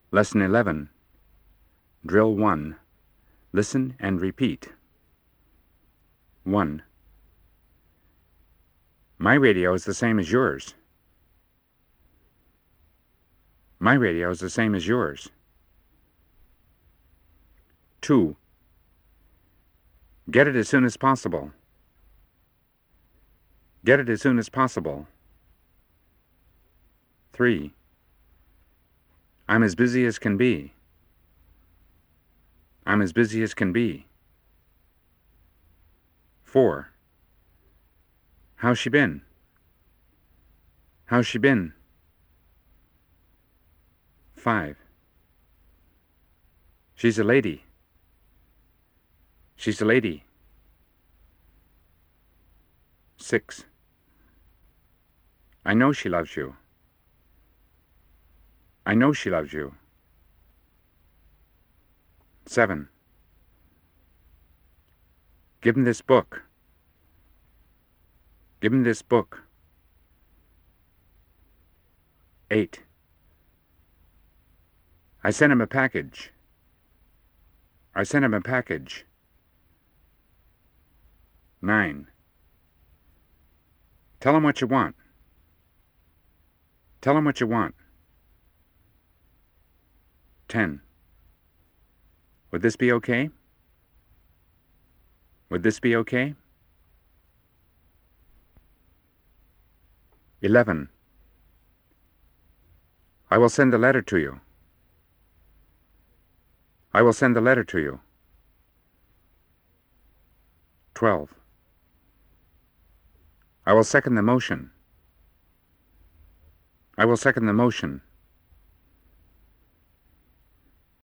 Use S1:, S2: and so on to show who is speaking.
S1: Lesson 11. Drill 1. Listen and repeat. 1. My radio is the same as yours. My radio is the same as yours. 2. Get it as soon as possible. Get it as soon as possible. 3. I'm as busy as can be. I'm as busy as can be. 4. How's she been? How's she been? 5. She's a lady. She's a lady. 6. I know she loves you. I know she loves you. 7. Give him this book. Give him this book. 8. I sent him a package. I sent him a package. 9. Tell him what you want. Tell him what you want. 10. Would this be okay? Would this be okay? 11. I will send a letter to you. I will send a letter to you. 12. I will second the motion. I will second the motion.